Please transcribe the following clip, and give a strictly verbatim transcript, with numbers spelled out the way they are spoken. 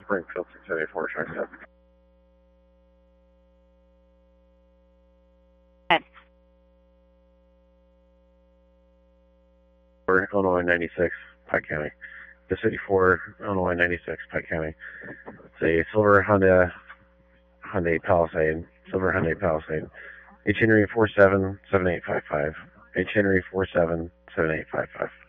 Springfield six eight four, track seven. Illinois ninety-six, Pike County. The City four, Illinois ninety-six, Pike County. It's a silver Honda, Hyundai Palisade, silver Hyundai Palisade. H Henry four seven seven eight five five. H Henry four seven seven eight five five.